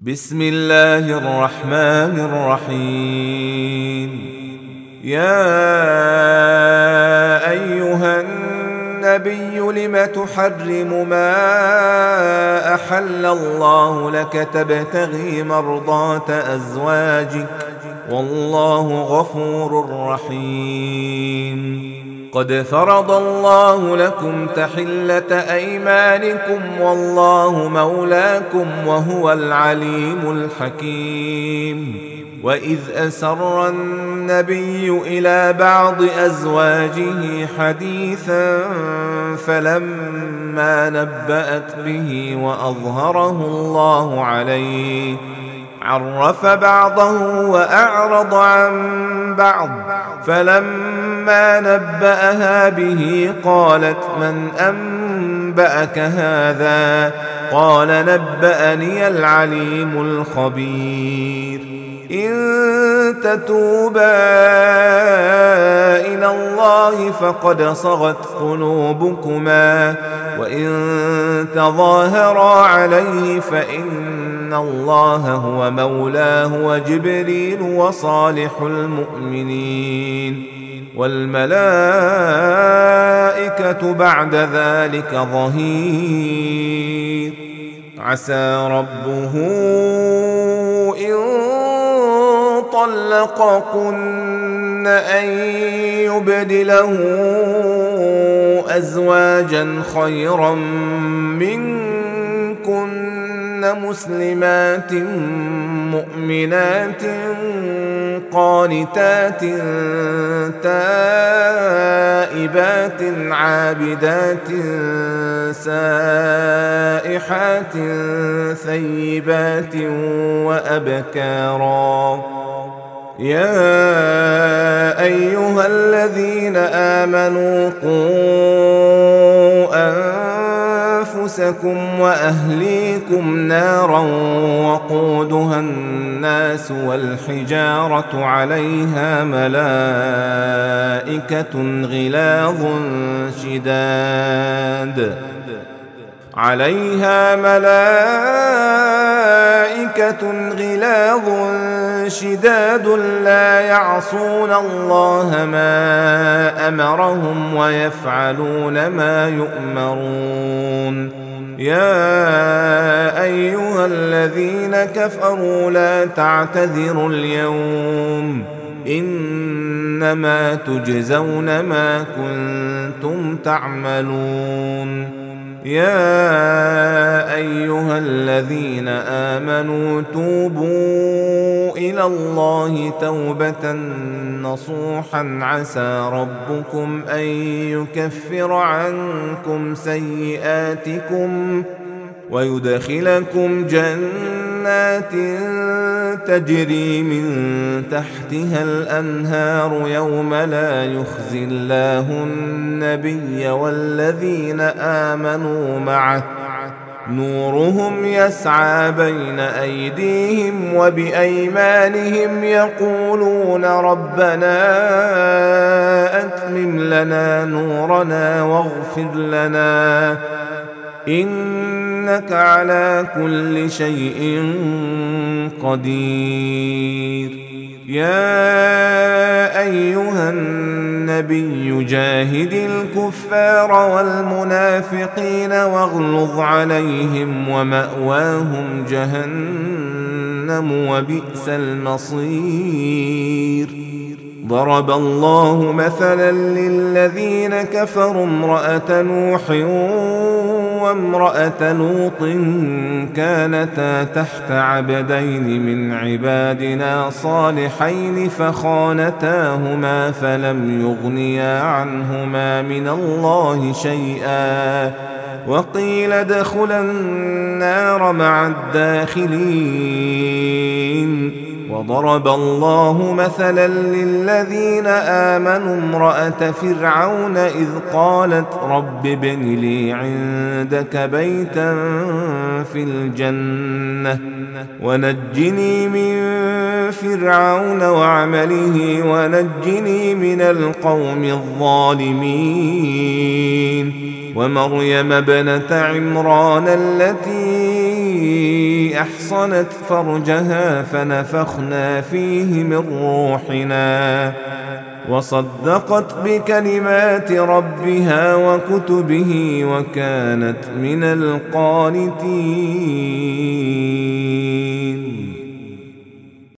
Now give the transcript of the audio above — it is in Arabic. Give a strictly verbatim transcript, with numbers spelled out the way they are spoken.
بسم الله الرحمن الرحيم. يا أيها النبي لم تحرم ما أحل الله لك تبتغي مرضات أزواجك والله غفور رحيم. قد فرض الله لكم تحلة أيمانكم والله مولاكم وهو العليم الحكيم. وإذ أسر النبي إلى بعض أزواجه حديثا فلما نبأت به وأظهره الله عليه عرف بعضه وأعرض عن بعض، فلما نبأها به قالت من أنبأك هذا؟ قال نبأني العليم الخبير. إن تتوبا إلى الله فقد صغت قلوبكما، وإن تظاهرا عليه فإن الله هو مولاه وجبريل وصالح المؤمنين والملائكة بعد ذلك ظهير. عسى ربه إن طلقكن أن يبدله أزواجا خيرا منكن مسلمات مؤمنات قانتات تائبات عابدات سائحات ثيبات وأبكارا. يا أيها الذين آمنوا قوا أنفسكم وأهليكم نارا وقودها الناس والحجارة عليها ملائكة غلاظ شداد عليها ملائكة غلاظ شداد لا يعصون الله ما أمرهم ويفعلون ما يؤمرون. يا أيها الذين كفروا لا تعتذروا اليوم إنما تجزون ما كنتم تعملون. يا أيها الذين آمنوا توبوا إلى الله توبة نصوحا عسى ربكم أن يكفر عنكم سيئاتكم ويدخلكم جنات تجري من تحتها الأنهار يوم لا يخزي الله النبي والذين آمنوا معه نورهم يسعى بين أيديهم وبأيمانهم يقولون ربنا أتمم لنا نورنا واغفر لنا إنك على كل شيء قدير. يا أيها النبي جاهد الكفار والمنافقين واغلظ عليهم ومأواهم جهنم وبئس المصير. ضرب الله مثلا للذين كفروا امرأة نوح وامرأة لوط كانتا تحت عبدين من عبادنا صالحين فخانتاهما فلم يغنيا عنهما من الله شيئا وقيل ادخلا النار مع الداخلين. وضرب الله مثلا للذين آمنوا امرأة فرعون إذ قالت رب ابن لي عندك بيتا في الجنة ونجني من فرعون وعمله ونجني من القوم الظالمين. ومريم ابنة عمران التي التي أحصنت فرجها فنفخنا فيه من روحنا وصدقت بكلمات ربها وكتبه وكانت من القانتين.